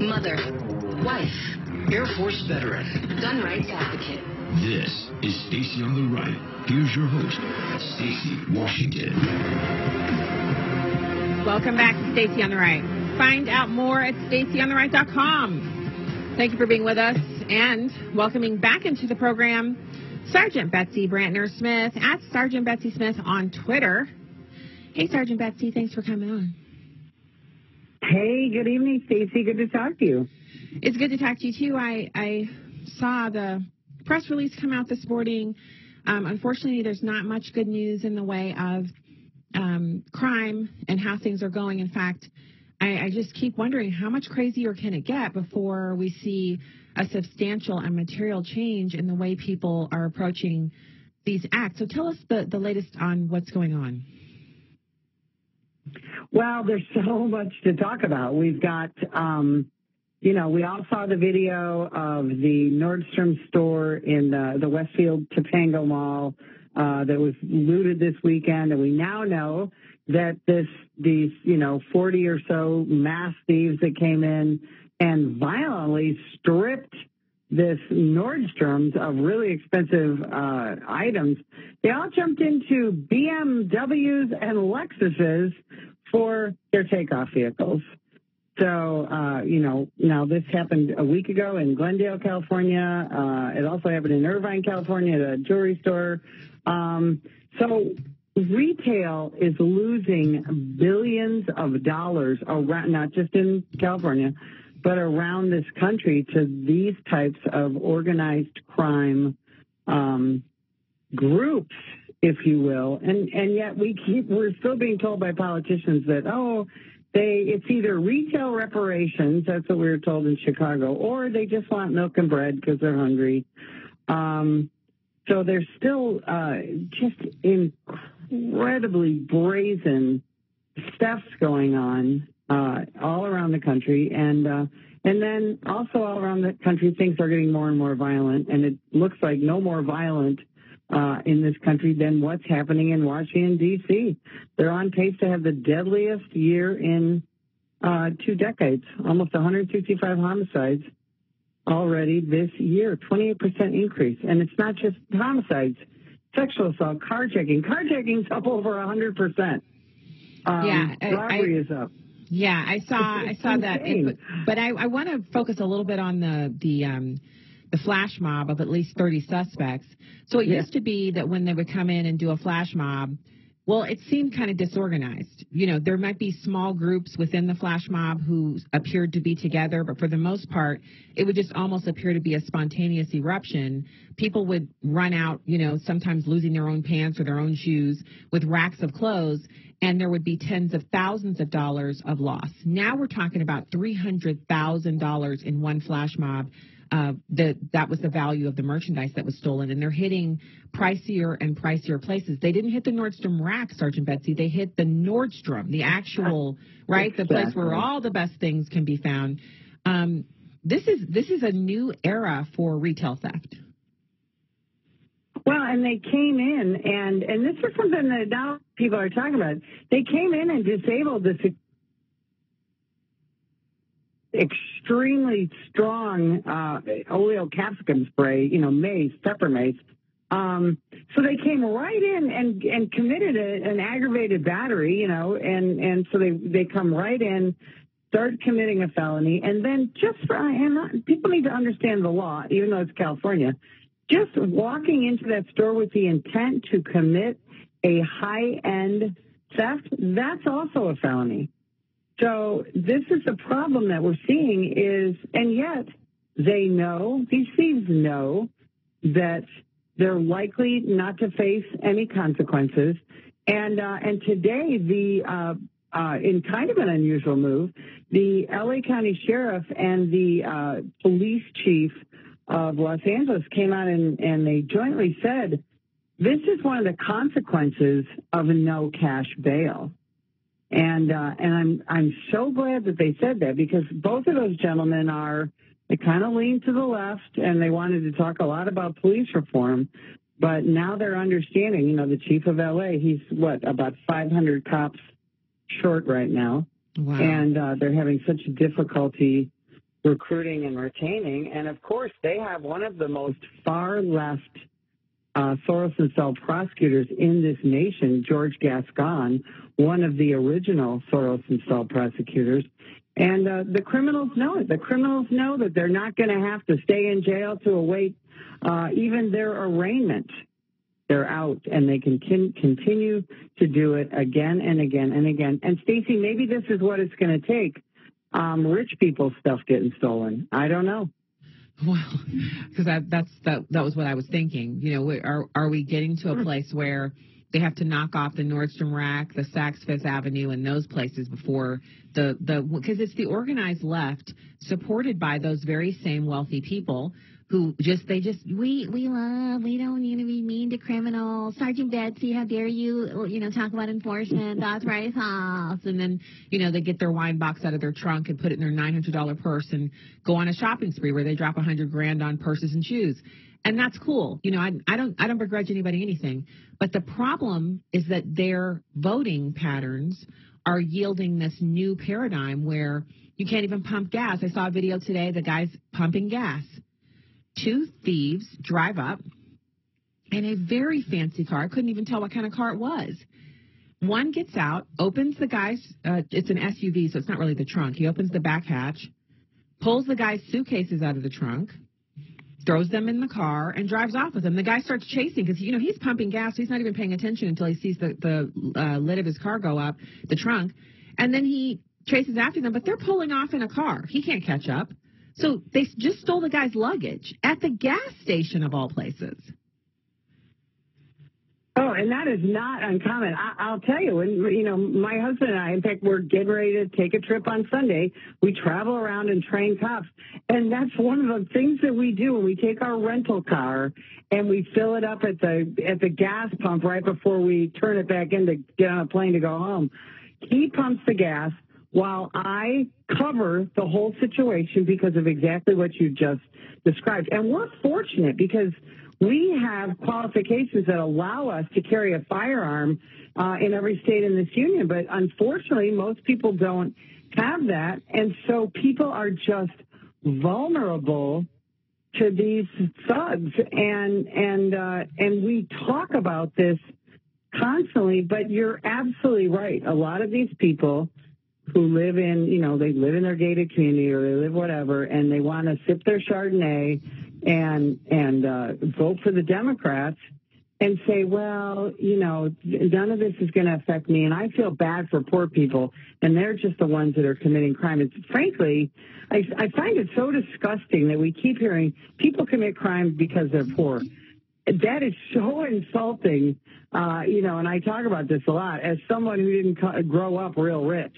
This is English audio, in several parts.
mother, wife, Air Force veteran, gun rights advocate. This is Stacy on the Right. Here's your host, Stacy Washington. Welcome back to Stacy on the Right. Find out more at stacyontheright.com. Thank you for being with us and welcoming back into the program Sergeant Betsy Brantner Smith at Sergeant Betsy Smith on Twitter. Hey, Sergeant Betsy, thanks for coming on. Hey, good evening, Stacy. Good to talk to you. It's good to talk to you, too. I saw the press release come out this morning. Unfortunately, there's not much good news in the way of crime and how things are going. In fact, I just keep wondering how much crazier can it get before we see a substantial and material change in the way people are approaching these acts. So tell us the latest on what's going on. Well, there's so much to talk about. We've got, we all saw the video of the Nordstrom store in the Westfield Topanga Mall that was looted this weekend, and we now know that these 40 or so mass thieves that came in and violently stripped this Nordstrom's of really expensive items. They all jumped into BMWs and Lexuses for their takeoff vehicles. So, now this happened a week ago in Glendale, California. It also happened in Irvine, California, at a jewelry store. So retail is losing billions of dollars around, not just in California, but around this country to these types of organized crime groups, if you will. And yet we're still being told by politicians that, it's either retail reparations, that's what we were told in Chicago, or they just want milk and bread because they're hungry. So there's still just incredibly brazen thefts going on all around the country. And then also all around the country, things are getting more and more violent. And it looks like no more violent in this country than what's happening in Washington, D.C. They're on pace to have the deadliest year in 2 decades, almost 165 homicides already this year, 28% increase. And it's not just homicides, sexual assault, carjacking. Carjacking's up over 100%. Robbery is up. Yeah, I saw that. But I want to focus a little bit on the flash mob of at least 30 suspects. So it used to be that when they would come in and do a flash mob, well, it seemed kind of disorganized. There might be small groups within the flash mob who appeared to be together, but for the most part, it would just almost appear to be a spontaneous eruption. People would run out, sometimes losing their own pants or their own shoes with racks of clothes, and there would be tens of thousands of dollars of loss. Now we're talking about $300,000 in one flash mob. That was the value of the merchandise that was stolen, and they're hitting pricier and pricier places. They didn't hit the Nordstrom rack, Sergeant Betsy. They hit the Nordstrom, the actual, right, the place where all the best things can be found. This is a new era for retail theft. Well, and they came in, and this is something that now people are talking about. They came in and disabled this extremely strong oleo capsicum spray, mace, pepper mace. So they came right in and committed an aggravated battery, and so they come right in, start committing a felony, and then and people need to understand the law, even though it's California. Just walking into that store with the intent to commit a high-end theft, that's also a felony. So this is the problem that we're seeing and yet these thieves know that they're likely not to face any consequences. And today, in kind of an unusual move, the LA County Sheriff and the police chief of Los Angeles came out and they jointly said, this is one of the consequences of a no cash bail. And I'm so glad that they said that, because both of those gentlemen they kind of lean to the left, and they wanted to talk a lot about police reform, but now they're understanding, the chief of LA, he's about 500 cops short right now. Wow. And they're having such difficulty recruiting and retaining. And, of course, they have one of the most far-left Soros and Cell prosecutors in this nation, George Gascon, one of the original Soros and Cell prosecutors. And the criminals know it. The criminals know that they're not going to have to stay in jail to await even their arraignment. They're out, and they can continue to do it again and again and again. And, Stacey, maybe this is what it's going to take. Rich people's stuff getting stolen. I don't know. Well, because that was what I was thinking. You know, are we getting to a place where they have to knock off the Nordstrom Rack, the Saks Fifth Avenue, and those places before because it's the organized left supported by those very same wealthy people who we don't need to be mean to criminals. Sergeant Betsy, how dare you talk about enforcement, that's right, and then, they get their wine box out of their trunk and put it in their $900 purse and go on a shopping spree where they drop $100,000 on purses and shoes. And that's cool. I don't begrudge anybody anything. But the problem is that their voting patterns are yielding this new paradigm where you can't even pump gas. I saw a video today, the guy's pumping gas. Two thieves drive up in a very fancy car. I couldn't even tell what kind of car it was. One gets out, opens the guy's, it's an SUV, so it's not really the trunk. He opens the back hatch, pulls the guy's suitcases out of the trunk, throws them in the car, and drives off with them. The guy starts chasing because, he's pumping gas. So he's not even paying attention until he sees the lid of his car go up, the trunk. And then he chases after them, but they're pulling off in a car. He can't catch up. So they just stole the guy's luggage at the gas station of all places. Oh, and that is not uncommon. I'll tell you, when, my husband and I, in fact, we're getting ready to take a trip on Sunday. We travel around and train cops. And that's one of the things that we do when we take our rental car and we fill it up at the gas pump right before we turn it back in to get on a plane to go home. He pumps the gas while I cover the whole situation because of exactly what you just described. And we're fortunate because we have qualifications that allow us to carry a firearm in every state in this union. But unfortunately, most people don't have that. And so people are just vulnerable to these thugs. And we talk about this constantly, but you're absolutely right. A lot of these people who live in, they live in their gated community or they live whatever, and they want to sip their Chardonnay and vote for the Democrats and say, well, none of this is going to affect me, and I feel bad for poor people, and they're just the ones that are committing crime. It's frankly, I find it so disgusting that we keep hearing people commit crime because they're poor. That is so insulting, and I talk about this a lot as someone who didn't grow up real rich.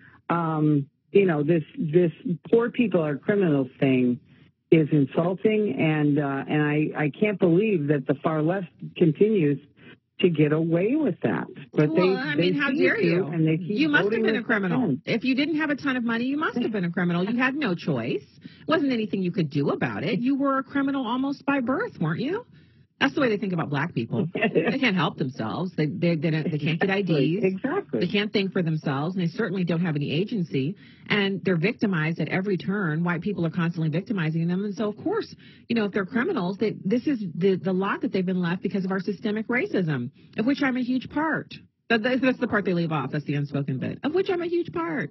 This poor people are criminals thing is insulting, and I can't believe that the far left continues to get away with that. But how dare you? And they keep you must have been a with criminal. them. If you didn't have a ton of money, you must have been a criminal. You had no choice. It wasn't anything you could do about it. You were a criminal almost by birth, weren't you? That's the way they think about black people. They can't help themselves. They can't get IDs. Exactly. They can't think for themselves, and they certainly don't have any agency. And they're victimized at every turn. White people are constantly victimizing them. And so, of course, if they're criminals, this is the lot that they've been left because of our systemic racism, of which I'm a huge part. That's the part they leave off. That's the unspoken bit, of which I'm a huge part.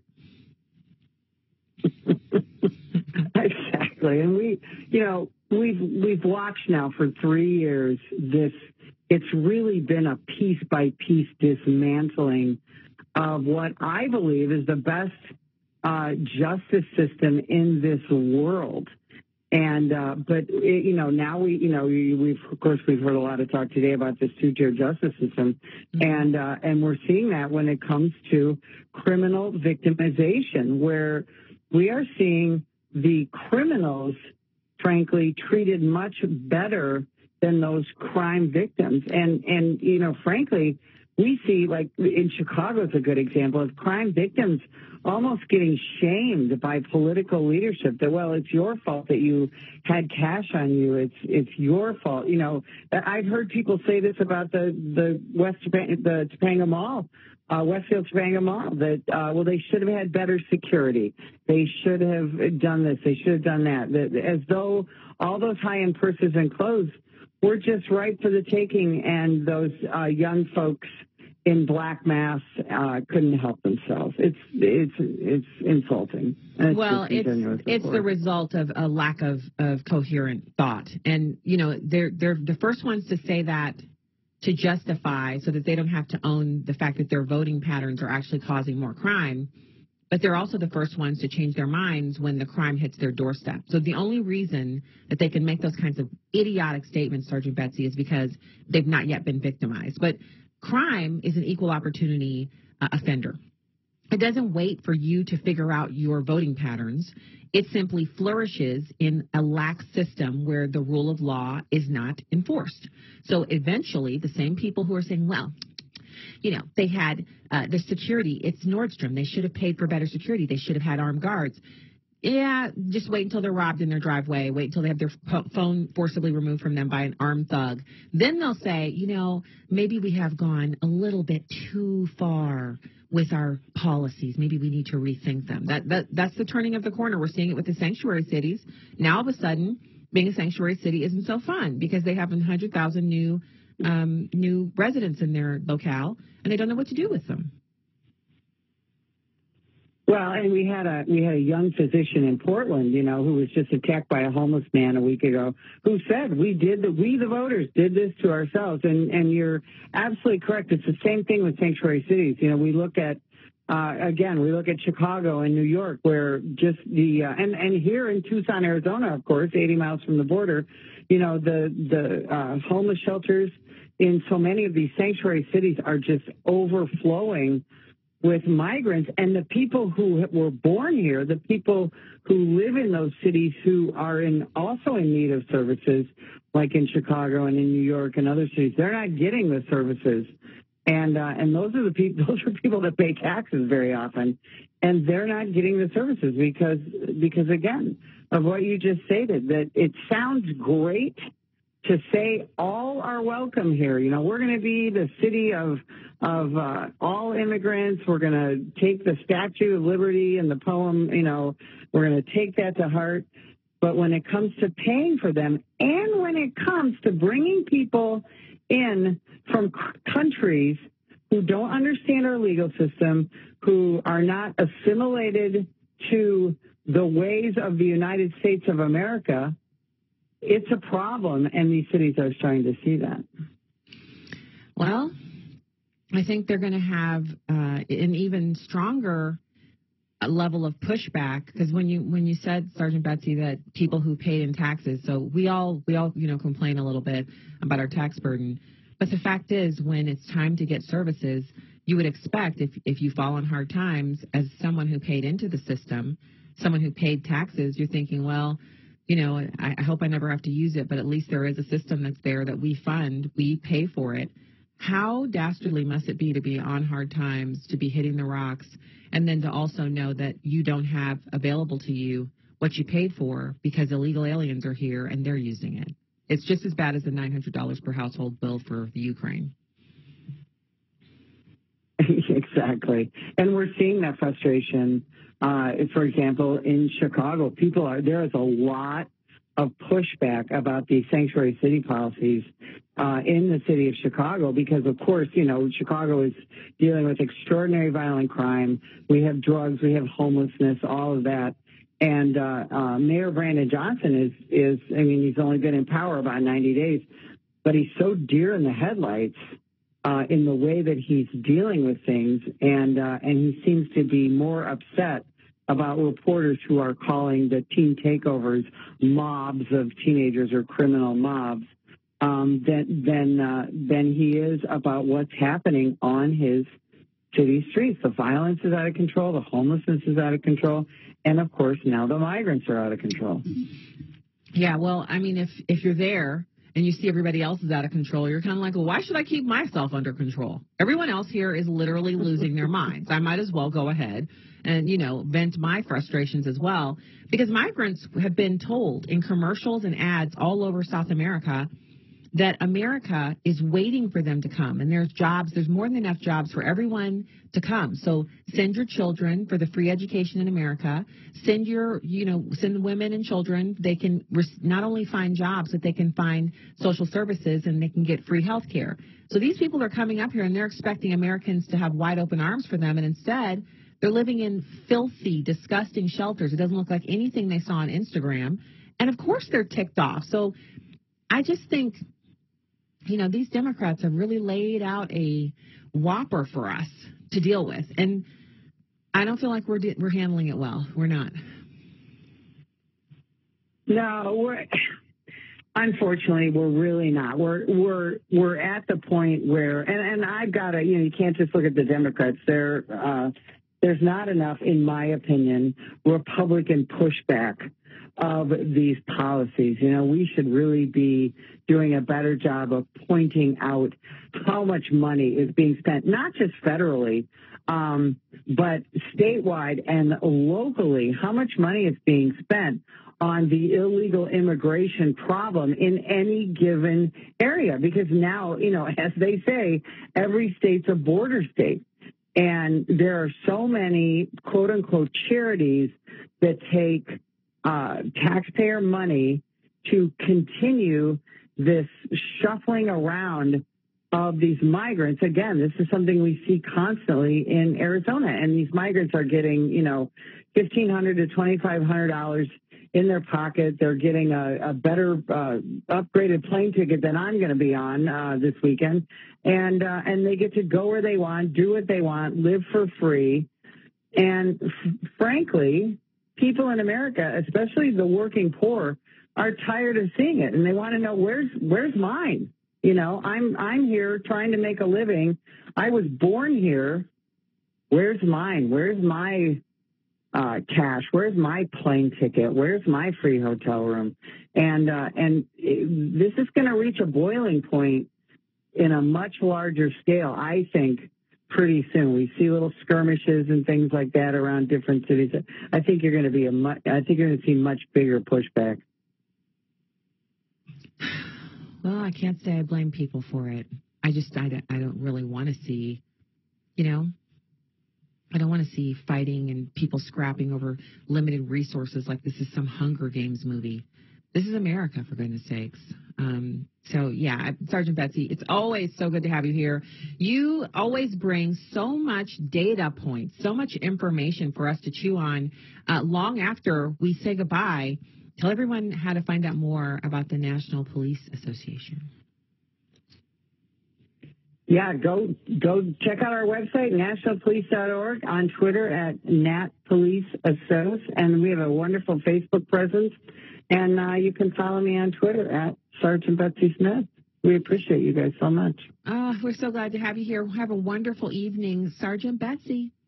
Exactly. And we've watched now for 3 years it's really been a piece by piece dismantling of what I believe is the best justice system in this world. And but now we've heard a lot of talk today about this two-tier justice system, and we're seeing that when it comes to criminal victimization, where we are seeing the criminals, frankly, treated much better than those crime victims. And frankly, we see, like in Chicago is a good example of crime victims almost getting shamed by political leadership that, well, it's your fault that you had cash on you. It's your fault. I've heard people say this about the Topanga Mall Westfield Topanga Mall that, well, they should have had better security. They should have done this. They should have done that. As though all those high-end purses and clothes were just ripe for the taking, and those young folks in black masks couldn't help themselves. It's insulting. Well, it's the result of a lack of coherent thought. And, you know, they're the first ones to say that to justify so that they don't have to own the fact that their voting patterns are actually causing more crime. But they're also the first ones to change their minds when the crime hits their doorstep. So the only reason that they can make those kinds of idiotic statements, Sergeant Betsy, is because they've not yet been victimized. But crime is an equal opportunity offender. It doesn't wait for you to figure out your voting patterns. It simply flourishes in a lax system where the rule of law is not enforced. So eventually, the same people who are saying, well, you know, they had the security. It's Nordstrom. They should have paid for better security. They should have had armed guards. Yeah, just wait until they're robbed in their driveway. Wait until they have their phone forcibly removed from them by an armed thug. Then they'll say, you know, maybe we have gone a little bit too far with our policies. Maybe we need to rethink them. That's the turning of the corner. We're seeing it with the sanctuary cities. Now, all of a sudden, being a sanctuary city isn't so fun because they have 100,000 new residents in their locale, and they don't know what to do with them. Well, and we had a young physician in Portland, you know, who was just attacked by a homeless man a week ago, who said we the voters did this to ourselves. And you're absolutely correct. It's the same thing with sanctuary cities. You know, we look at we look at Chicago and New York, where just and here in Tucson, Arizona, of course, 80 miles from the border, you know, the homeless shelters in so many of these sanctuary cities are just overflowing with migrants, and the people who were born here, the people who live in those cities who are also in need of services, like in Chicago and in New York and other cities, they're not getting the services. And those are people that pay taxes very often, and they're not getting the services because again, of what you just stated, that it sounds great to say all are welcome here. You know, we're going to be the city of all immigrants. We're going to take the Statue of Liberty and the poem, you know, we're going to take that to heart. But when it comes to paying for them, and when it comes to bringing people in from countries who don't understand our legal system, who are not assimilated to the ways of the United States of America, it's a problem, and these cities are starting to see that. Well, I think they're going to have an even stronger level of pushback, because when you said, Sergeant Betsy, that people who paid in taxes, so we all you know, complain a little bit about our tax burden, but the fact is, when it's time to get services, you would expect, if you fall on hard times, as someone who paid into the system, someone who paid taxes, you're thinking, well, you know, I hope I never have to use it, but at least there is a system that's there that we fund, we pay for it. How dastardly must it be to be on hard times, to be hitting the rocks, and then to also know that you don't have available to you what you paid for because illegal aliens are here and they're using it. It's just as bad as the $900 per household bill for the Ukraine. Exactly. And we're seeing that frustration. For example, in Chicago, there is a lot of pushback about these sanctuary city policies in the city of Chicago because, of course, you know, Chicago is dealing with extraordinary violent crime. We have drugs, we have homelessness, all of that. And Mayor Brandon Johnson is he's only been in power about 90 days, but he's so deer in the headlights in the way that he's dealing with things, and he seems to be more upset about reporters who are calling the teen takeovers mobs of teenagers or criminal mobs than he is about what's happening on his city streets. The violence is out of control, the homelessness is out of control, and of course now the migrants are out of control. Yeah, well, I mean, if you're there and you see everybody else is out of control, you're kind of like, well, why should I keep myself under control? Everyone else here is literally losing their minds. I might as well go ahead and, you know, vent my frustrations as well, because migrants have been told in commercials and ads all over South America that America is waiting for them to come. And there's jobs, there's more than enough jobs for everyone to come. So send your children for the free education in America. Send send women and children. They can not only find jobs, but they can find social services and they can get free health care. So these people are coming up here and they're expecting Americans to have wide open arms for them. And instead, they're living in filthy, disgusting shelters. It doesn't look like anything they saw on Instagram. And of course they're ticked off. So I just think, these Democrats have really laid out a whopper for us to deal with. And I don't feel like we're handling it well. We're not. No, unfortunately, we're really not. We're at the point where, and I've got to, you can't just look at the Democrats. There's not enough, in my opinion, Republican pushback of these policies. We should really be doing a better job of pointing out how much money is being spent, not just federally, but statewide and locally, how much money is being spent on the illegal immigration problem in any given area. Because now, as they say, every state's a border state. And there are so many, quote unquote, charities that take taxpayer money to continue this shuffling around of these migrants. Again, this is something we see constantly in Arizona, and these migrants are getting, $1,500 to $2,500 in their pocket. They're getting a better upgraded plane ticket than I'm going to be on this weekend, and they get to go where they want, do what they want, live for free, and frankly, people in America, especially the working poor, are tired of seeing it, and they want to know where's mine. I'm here trying to make a living. I was born here. Where's mine? Where's my cash? Where's my plane ticket? Where's my free hotel room? And this is going to reach a boiling point in a much larger scale, I think, pretty soon. We see little skirmishes and things like that around different cities. I think you're going to see much bigger pushback. Well, I can't say I blame people for it. I don't really want to see, I don't want to see fighting and people scrapping over limited resources like this is some Hunger Games movie. This is America, for goodness sakes. So, yeah, Sergeant Betsy, it's always so good to have you here. You always bring so much data points, so much information for us to chew on long after we say goodbye. Tell everyone how to find out more about the National Police Association. Yeah, go check out our website, nationalpolice.org, on Twitter at NatPoliceAssoc, and we have a wonderful Facebook presence. And you can follow me on Twitter at Sergeant Betsy Smith. We appreciate you guys so much. We're so glad to have you here. Have a wonderful evening, Sergeant Betsy.